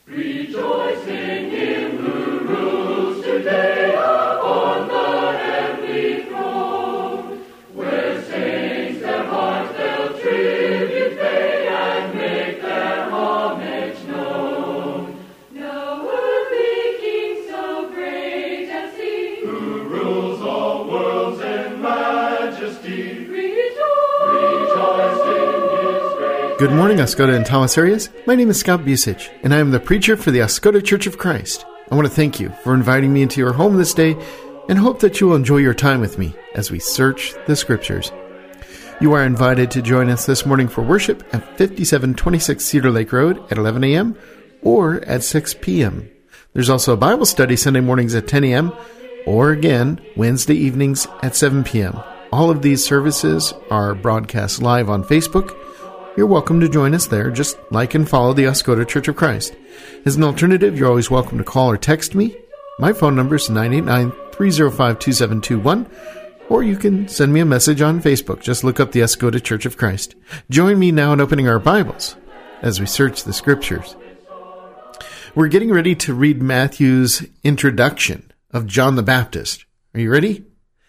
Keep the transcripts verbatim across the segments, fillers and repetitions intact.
Rejoice in him who rules today upon the heavenly throne, where saints their heartfelt tribute pay and make their homage known. Now earthly King so great and seen, who rules all worlds in majesty, rejoice, rejoice in his great. Good morning, Oscoda and Tawas areas. My name is Scott Busich, and I am the preacher for the Oscoda Church of Christ. I want to thank you for inviting me into your home this day, and hope that you will enjoy your time with me as we search the Scriptures. You are invited to join us this morning for worship at fifty-seven twenty-six Cedar Lake Road at eleven a.m. or at six p.m. There's also a Bible study Sunday mornings at ten a.m. or again Wednesday evenings at seven p.m. All of these services are broadcast live on Facebook. You're welcome to join us there. Just like and follow the Oscoda Church of Christ. As an alternative, you're always welcome to call or text me. My phone number is nine eight nine, three oh five, two seven two one, or you can send me a message on Facebook. Just look up the Oscoda Church of Christ. Join me now in opening our Bibles as we search the Scriptures. We're getting ready to read Matthew's introduction of John the Baptist. Are you ready?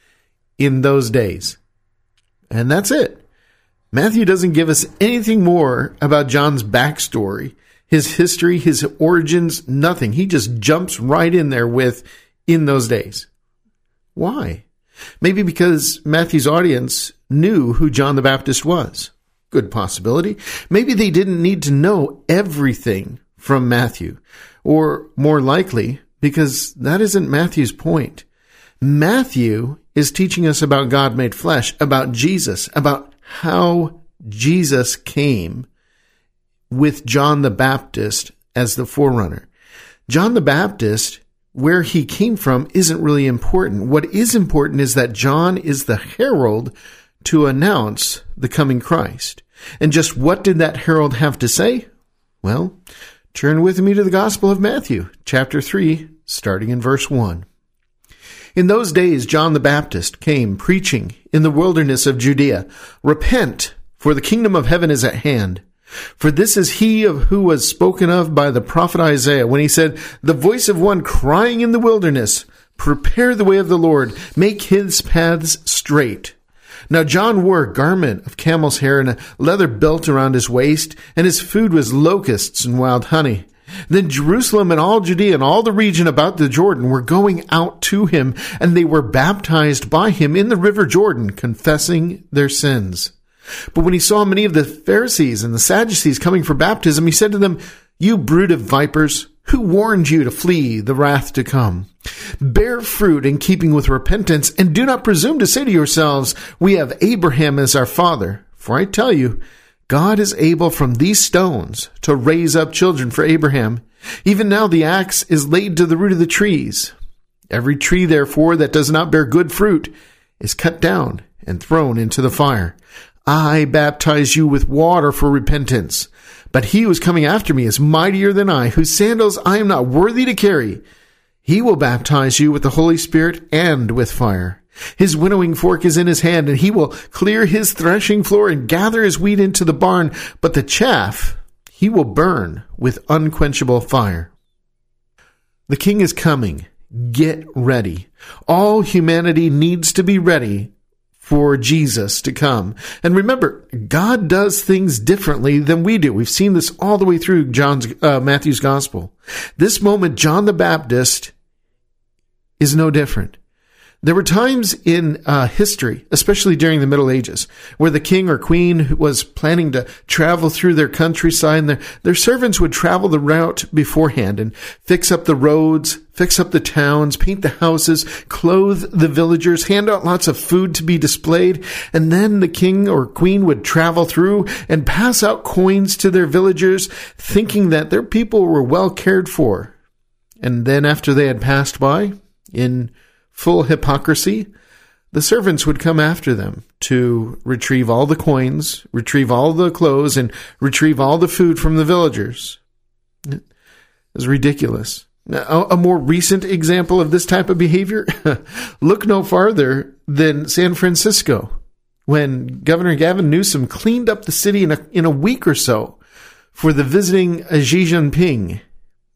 In those days. And that's it. Matthew doesn't give us anything more about John's backstory, his history, his origins, nothing. He just jumps right in there with, in those days. Why? Maybe because Matthew's audience knew who John the Baptist was. Good possibility. Maybe they didn't need to know everything from Matthew. Or more likely, because that isn't Matthew's point. Matthew is teaching us about God made flesh, about Jesus, about how Jesus came with John the Baptist as the forerunner. John the Baptist, where he came from, isn't really important. What is important is that John is the herald to announce the coming Christ. And just what did that herald have to say? Well, turn with me to the Gospel of Matthew, chapter three, starting in verse one. In those days, John the Baptist came preaching in the wilderness of Judea, "Repent, for the kingdom of heaven is at hand. For this is he of who was spoken of by the prophet Isaiah, when he said, the voice of one crying in the wilderness, prepare the way of the Lord, make his paths straight. Now John wore a garment of camel's hair and a leather belt around his waist, and his food was locusts and wild honey. Then Jerusalem and all Judea and all the region about the Jordan were going out to him, and they were baptized by him in the river Jordan, confessing their sins. But when he saw many of the Pharisees and the Sadducees coming for baptism, he said to them, you brood of vipers, who warned you to flee the wrath to come? Bear fruit in keeping with repentance, and do not presume to say to yourselves, we have Abraham as our father. For I tell you, God is able from these stones to raise up children for Abraham. Even now the axe is laid to the root of the trees. Every tree, therefore, that does not bear good fruit is cut down and thrown into the fire. I baptize you with water for repentance, but he who is coming after me is mightier than I, whose sandals I am not worthy to carry. He will baptize you with the Holy Spirit and with fire. His winnowing fork is in his hand, and he will clear his threshing floor and gather his wheat into the barn, but the chaff he will burn with unquenchable fire. The king is coming. Get ready. All humanity needs to be ready for Jesus to come. And remember, God does things differently than we do. We've seen this all the way through John's uh, Matthew's gospel. This moment, John the Baptist is no different. There were times in uh, history, especially during the Middle Ages, where the king or queen was planning to travel through their countryside, and their, their servants would travel the route beforehand and fix up the roads, fix up the towns, paint the houses, clothe the villagers, hand out lots of food to be displayed, and then the king or queen would travel through and pass out coins to their villagers, thinking that their people were well cared for. And then after they had passed by, in full hypocrisy, the servants would come after them to retrieve all the coins, retrieve all the clothes, and retrieve all the food from the villagers. It was ridiculous. Now, a more recent example of this type of behavior, look no farther than San Francisco, when Governor Gavin Newsom cleaned up the city in a, in a week or so for the visiting Xi Jinping.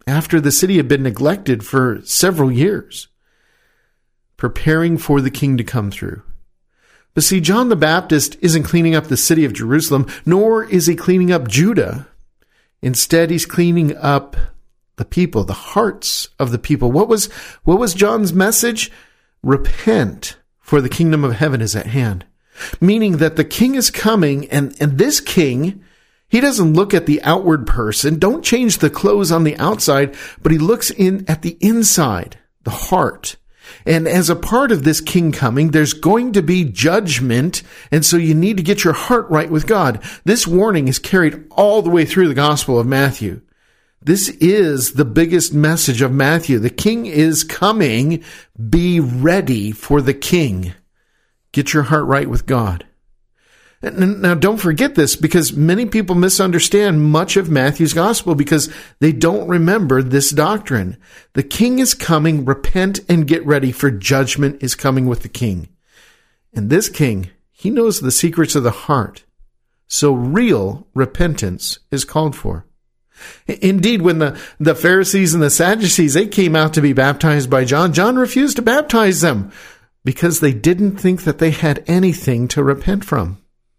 after the city had been neglected for several years, preparing for the king to come through. But see, John the Baptist isn't cleaning up the city of Jerusalem, nor is he cleaning up Judah. Instead, he's cleaning up the people, the hearts of the people. What was, what was John's message? Repent, for the kingdom of heaven is at hand. Meaning that the king is coming, and, and this king, he doesn't look at the outward person. Don't change the clothes on the outside, but he looks in at the inside, the heart. And as a part of this king coming, there's going to be judgment, and so you need to get your heart right with God. This warning is carried all the way through the Gospel of Matthew. This is the biggest message of Matthew. The king is coming. Be ready for the king. Get your heart right with God. Now, don't forget this, because many people misunderstand much of Matthew's gospel because they don't remember this doctrine. The king is coming. Repent and get ready, for judgment is coming with the king. And this king, he knows the secrets of the heart. So real repentance is called for. Indeed, when the, the Pharisees and the Sadducees, they came out to be baptized by John, John refused to baptize them because they didn't think that they had anything to repent from.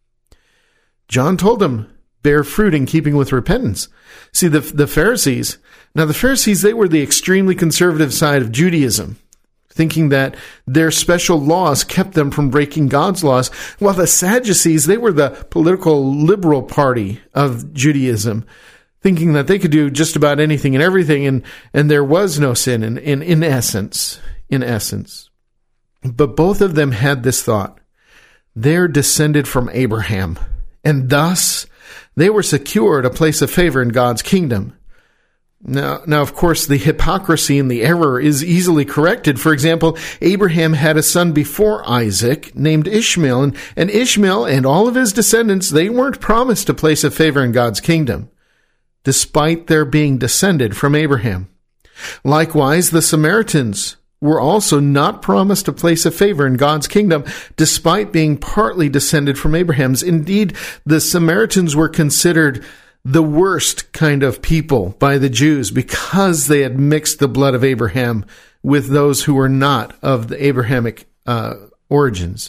John told them, bear fruit in keeping with repentance. See, the, the Pharisees, now the Pharisees, they were the extremely conservative side of Judaism, thinking that their special laws kept them from breaking God's laws, while the Sadducees, they were the political liberal party of Judaism, thinking that they could do just about anything and everything, and, and there was no sin in, in, in essence, in essence. But both of them had this thought: they're descended from Abraham, and thus they were secured a place of favor in God's kingdom. Now, now, of course, the hypocrisy and the error is easily corrected. For example, Abraham had a son before Isaac named Ishmael, and, and Ishmael and all of his descendants, they weren't promised a place of favor in God's kingdom, despite their being descended from Abraham. Likewise, the Samaritans were also not promised a place of favor in God's kingdom, despite being partly descended from Abraham's. Indeed, the Samaritans were considered the worst kind of people by the Jews because they had mixed the blood of Abraham with those who were not of the Abrahamic uh, origins.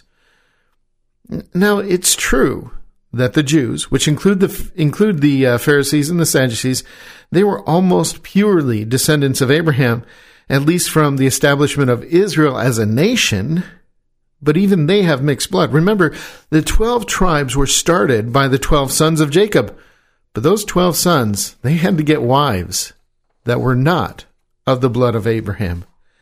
Now, it's true that the Jews, which include the include the uh, Pharisees and the Sadducees, they were almost purely descendants of Abraham, at least from the establishment of Israel as a nation, but even they have mixed blood. Remember, the twelve tribes were started by the twelve sons of Jacob, but those twelve sons, they had to get wives that were not of the blood of Abraham.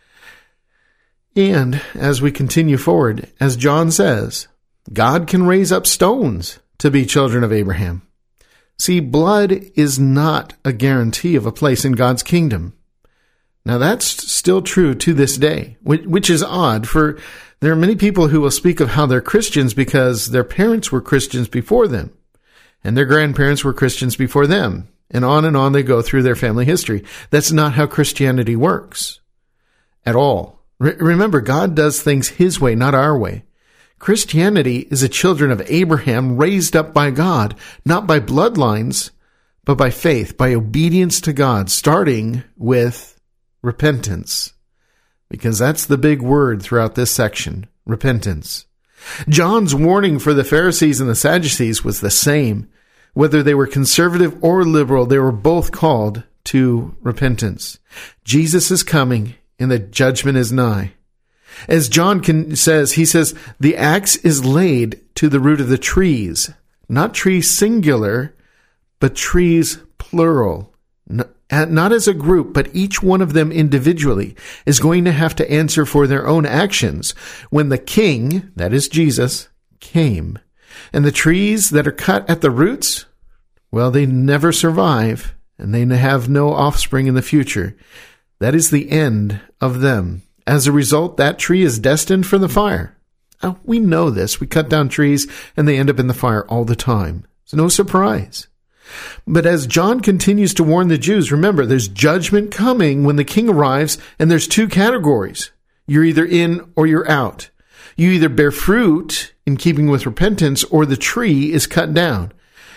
And as we continue forward, as John says, God can raise up stones to be children of Abraham. See, blood is not a guarantee of a place in God's kingdom. Now, that's still true to this day, which is odd, for there are many people who will speak of how they're Christians because their parents were Christians before them, and their grandparents were Christians before them, and on and on they go through their family history. That's not how Christianity works at all. Re- remember, God does things His way, not our way. Christianity is a children of Abraham raised up by God, not by bloodlines, but by faith, by obedience to God, starting with repentance, because that's the big word throughout this section, repentance. John's warning for the Pharisees and the Sadducees was the same. Whether they were conservative or liberal, they were both called to repentance. Jesus is coming, and the judgment is nigh. As John can, says, he says, the axe is laid to the root of the trees, not trees singular, but trees plural. Not as a group, but each one of them individually is going to have to answer for their own actions when the king, that is Jesus, came. And the trees that are cut at the roots, well, they never survive, and they have no offspring in the future. That is the end of them. As a result, that tree is destined for the fire. Now, we know this. We cut down trees, and they end up in the fire all the time. It's no surprise. But as John continues to warn the Jews, remember, there's judgment coming when the king arrives, and there's two categories. You're either in or you're out. You either bear fruit in keeping with repentance, or the tree is cut down.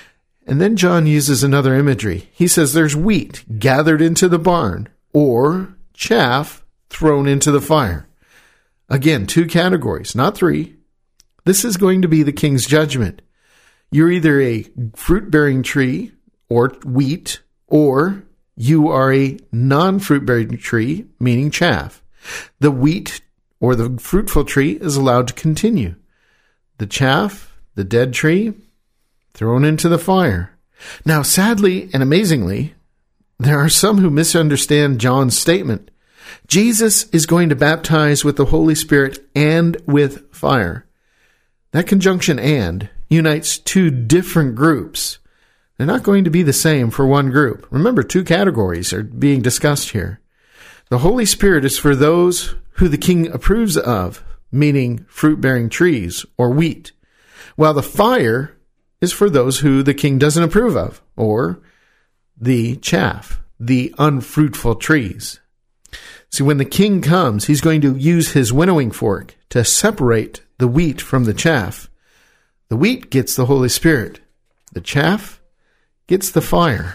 And then John uses another imagery. He says there's wheat gathered into the barn or chaff thrown into the fire. Again, two categories, not three. This is going to be the king's judgment. You're either a fruit-bearing tree or wheat, or you are a non-fruit-bearing tree, meaning chaff. The wheat or the fruitful tree is allowed to continue. The chaff, the dead tree, thrown into the fire. Now, sadly and amazingly, there are some who misunderstand John's statement. Jesus is going to baptize with the Holy Spirit and with fire. That conjunction "and" unites two different groups. They're not going to be the same for one group. Remember, two categories are being discussed here. The Holy Spirit is for those who the king approves of, meaning fruit-bearing trees or wheat, while the fire is for those who the king doesn't approve of, or the chaff, the unfruitful trees. See, when the king comes, he's going to use his winnowing fork to separate the wheat from the chaff. The wheat gets the Holy Spirit. The chaff gets the fire.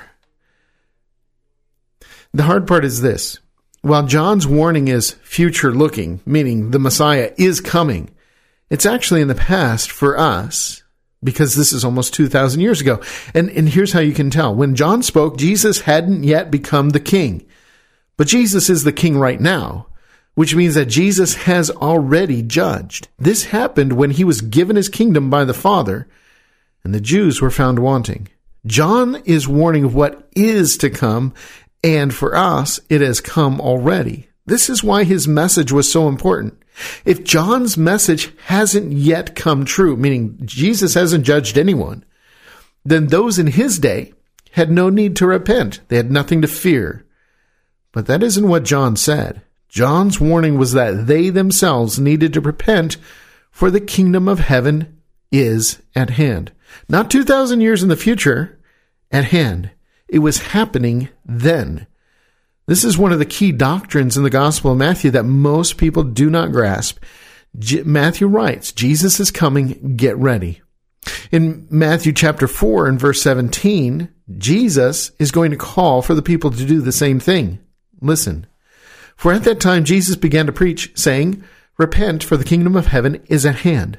The hard part is this. While John's warning is future-looking, meaning the Messiah is coming, it's actually in the past for us, because this is almost two thousand years ago. And, and here's how you can tell. When John spoke, Jesus hadn't yet become the king. But Jesus is the king right now, which means that Jesus has already judged. This happened when he was given his kingdom by the Father, and the Jews were found wanting. John is warning of what is to come, and for us, it has come already. This is why his message was so important. If John's message hasn't yet come true, meaning Jesus hasn't judged anyone, then those in his day had no need to repent. They had nothing to fear. But that isn't what John said. John's warning was that they themselves needed to repent, for the kingdom of heaven is at hand. Not two thousand years in the future, at hand. It was happening then. This is one of the key doctrines in the Gospel of Matthew that most people do not grasp. J- Matthew writes, Jesus is coming, get ready. In Matthew chapter four and verse seventeen, Jesus is going to call for the people to do the same thing. Listen. For at that time Jesus began to preach, saying, repent, for the kingdom of heaven is at hand.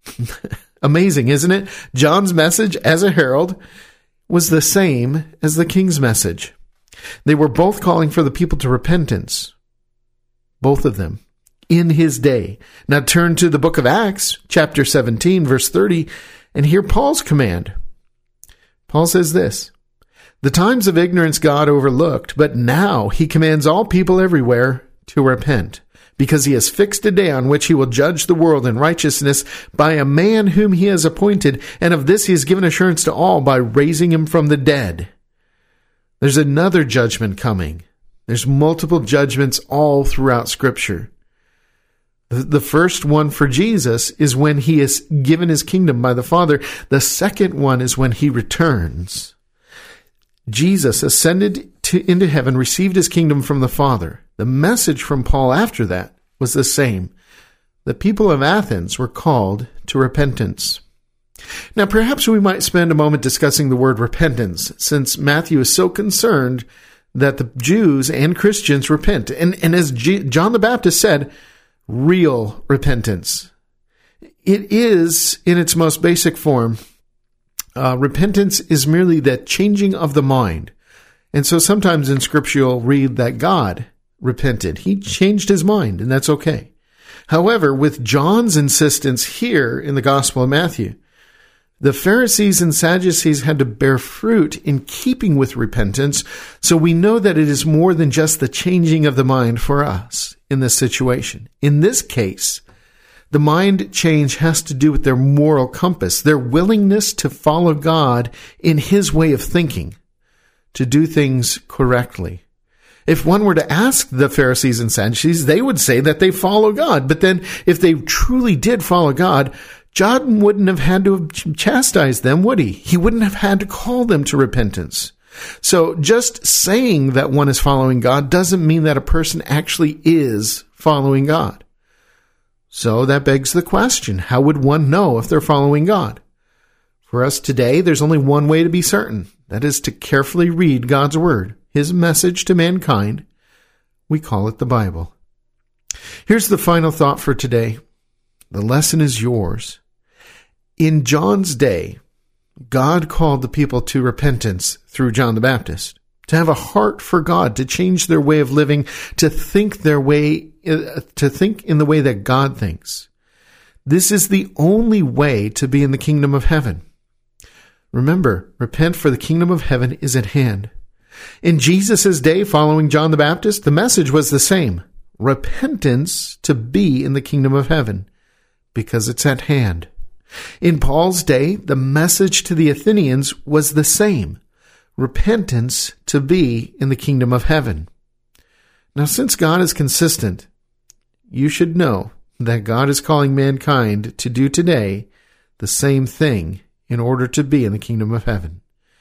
Amazing, isn't it? John's message as a herald was the same as the king's message. They were both calling for the people to repentance. Both of them. In his day. Now turn to the book of Acts, chapter seventeen, verse thirty, and hear Paul's command. Paul says this, the times of ignorance God overlooked, but now he commands all people everywhere to repent, because he has fixed a day on which he will judge the world in righteousness by a man whom he has appointed, and of this he has given assurance to all by raising him from the dead. There's another judgment coming. There's multiple judgments all throughout Scripture. The first one for Jesus is when he is given his kingdom by the Father. The second one is when he returns. Jesus ascended to, into heaven, received his kingdom from the Father. The message from Paul after that was the same. The people of Athens were called to repentance. Now, perhaps we might spend a moment discussing the word repentance, since Matthew is so concerned that the Jews and Christians repent. And, and as G- John the Baptist said, real repentance. It is, in its most basic form, Uh, repentance is merely the changing of the mind. And so sometimes in Scripture you'll read that God repented. He changed his mind, and that's okay. However, with John's insistence here in the Gospel of Matthew, the Pharisees and Sadducees had to bear fruit in keeping with repentance, so we know that it is more than just the changing of the mind for us in this situation. In this case, the mind change has to do with their moral compass, their willingness to follow God in his way of thinking, to do things correctly. If one were to ask the Pharisees and Sadducees, they would say that they follow God. But then if they truly did follow God, John wouldn't have had to have chastised them, would he? He wouldn't have had to call them to repentance. So just saying that one is following God doesn't mean that a person actually is following God. So that begs the question, how would one know if they're following God? For us today, there's only one way to be certain. That is to carefully read God's Word, His message to mankind. We call it the Bible. Here's the final thought for today. The lesson is yours. In John's day, God called the people to repentance through John the Baptist, to have a heart for God, to change their way of living, to think their way, to think in the way that God thinks. This is the only way to be in the kingdom of heaven. Remember, repent, for the kingdom of heaven is at hand. In Jesus' day, following John the Baptist, the message was the same. Repentance to be in the kingdom of heaven, because it's at hand. In Paul's day, the message to the Athenians was the same. Repentance to be in the kingdom of heaven. Now, since God is consistent, you should know that God is calling mankind to do today the same thing in order to be in the kingdom of heaven.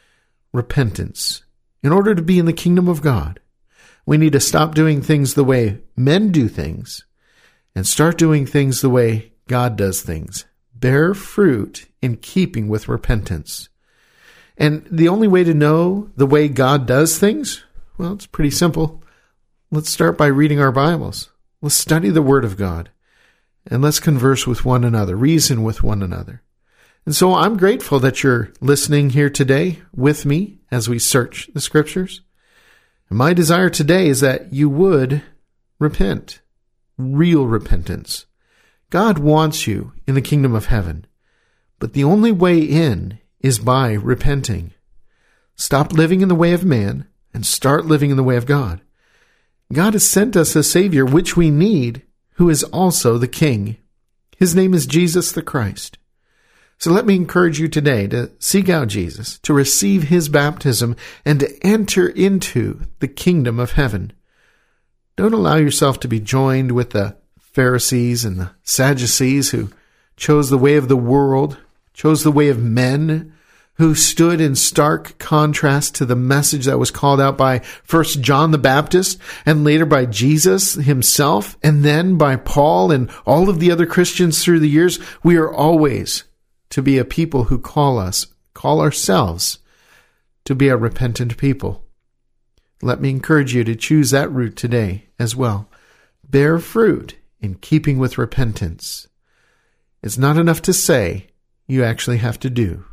Repentance. In order to be in the kingdom of God, we need to stop doing things the way men do things and start doing things the way God does things. Bear fruit in keeping with repentance. And the only way to know the way God does things, well, it's pretty simple. Let's start by reading our Bibles. Let's study the Word of God. And let's converse with one another, reason with one another. And so I'm grateful that you're listening here today with me as we search the Scriptures. And my desire today is that you would repent, real repentance. God wants you in the kingdom of heaven, but the only way in is by repenting. Stop living in the way of man and start living in the way of God. God has sent us a Savior, which we need, who is also the King. His name is Jesus the Christ. So let me encourage you today to seek out Jesus, to receive His baptism, and to enter into the kingdom of heaven. Don't allow yourself to be joined with the Pharisees and the Sadducees who chose the way of the world, chose the way of men, who stood in stark contrast to the message that was called out by first John the Baptist and later by Jesus himself, and then by Paul and all of the other Christians through the years. We are always to be a people who call us, call ourselves to be a repentant people. Let me encourage you to choose that route today as well. Bear fruit in keeping with repentance. It's not enough to say, you actually have to do.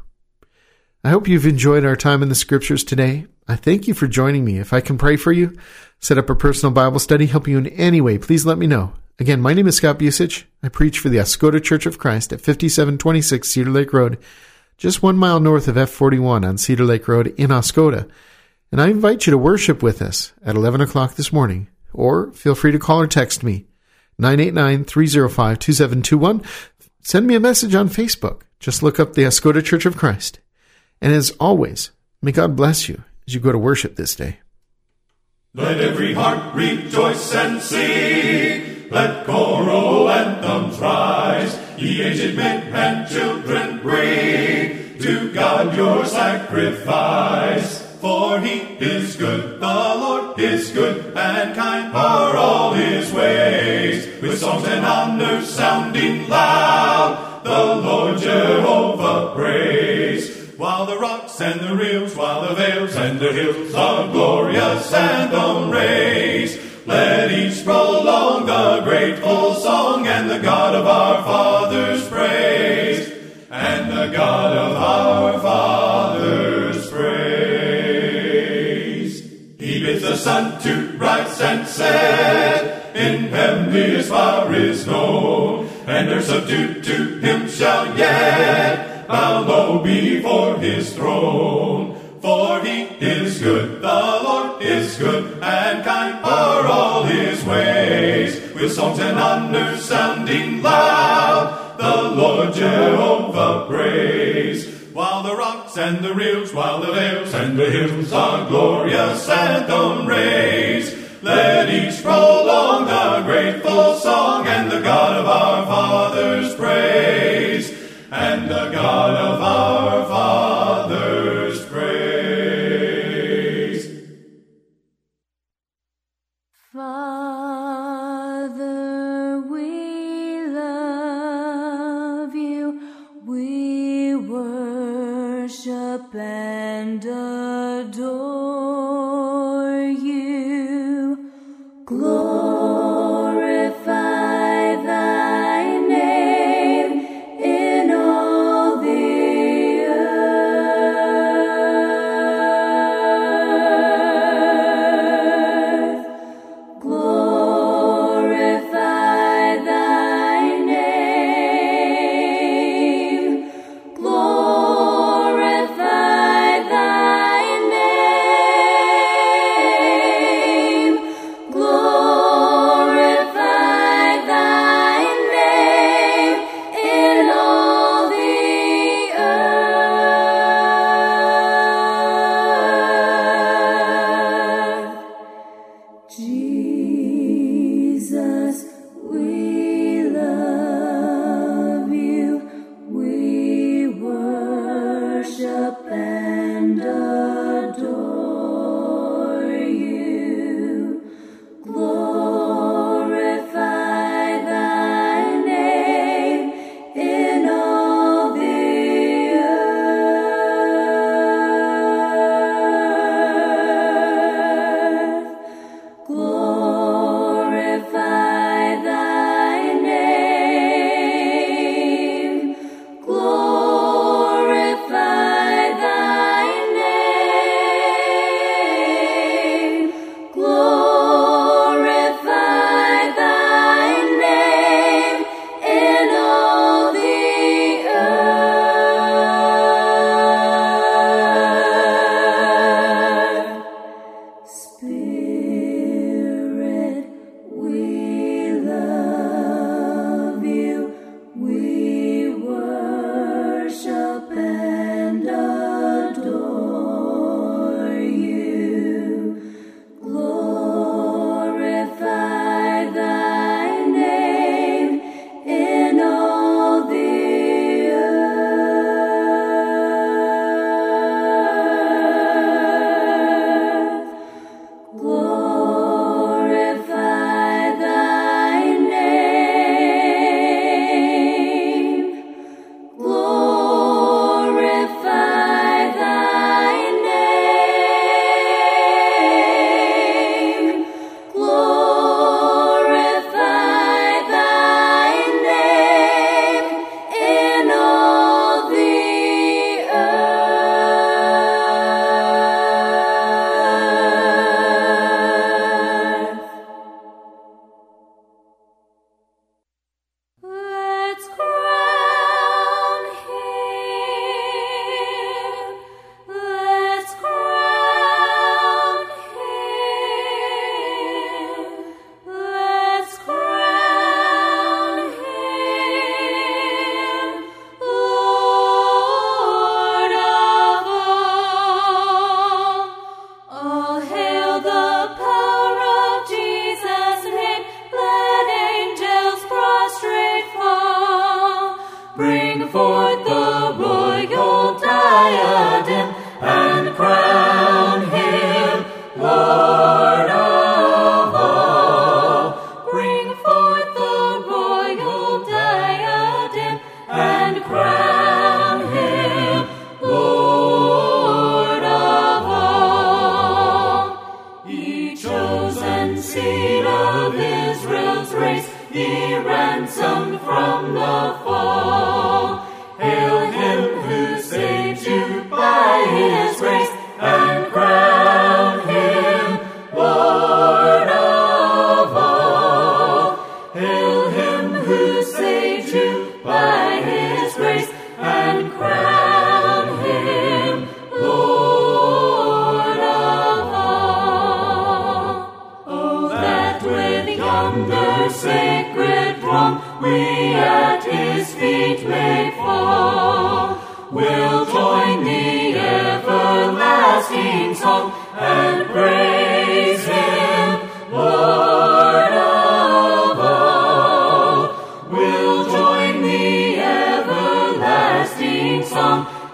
I hope you've enjoyed our time in the Scriptures today. I thank you for joining me. If I can pray for you, set up a personal Bible study, help you in any way, please let me know. Again, my name is Scott Busich. I preach for the Oscoda Church of Christ at fifty-seven twenty-six Cedar Lake Road, just one mile north of F forty-one on Cedar Lake Road in Oscoda. And I invite you to worship with us at eleven o'clock this morning, or feel free to call or text me, nine eight nine, three oh five, two seven two one. Send me a message on Facebook. Just look up the Oscoda Church of Christ. And as always, may God bless you as you go to worship this day. Let every heart rejoice and sing. Let choral anthems rise. Ye aged men and children bring to God your sacrifice. For He is good, the Lord is good, and kind are all His ways. With songs and honors sounding loud, the Lord Jehovah praise. While the rocks and the rills, while the vales and the hills a glorious anthem raise, let each prolong the grateful song and the God of our fathers praise, and the God of our fathers praise. He bids the sun to rise and set, in heavenliest power is known, and earth subdued to Him shall yet bow low before His throne. For He is good, the Lord is good, and kind are all His ways. With songs and honors sounding loud, the Lord Jehovah praise. While the rocks and the rills, while the vales and the hills a glorious anthem raise, let each prolong the grateful song and the God of our fathers praise, and the God of our fathers praise. Father, we love you, we worship Jesus, we love you, we worship and adore you. Glorify thy name in all the earth. Glorify thy name. Glorify thy name. Glorify thy name in all the earth. Spirit, we love you, we worship and adore you. Glorify thy name in all the earth. Glorify thy name. Glorify thy name. Glorify thy name in all the earth. Let's crown him. Let's crown him. Let's crown him Lord of all. All hail the power of Jesus' name. Let angels prostrate fall. Bring forth the royal diadem and crown him Lord of all. Bring forth the royal diadem and crown him Lord of all. Ye chosen seed of Israel's race, ye ransomed from the fall. Hail him who saved you by his grace, and crown him Lord of all. Hail him who saved you by his grace, and crown him Lord of all. Oh, that with yonder sacred throng we at his feet may fall. We'll join the everlasting song and praise him Lord of all. We'll join the everlasting song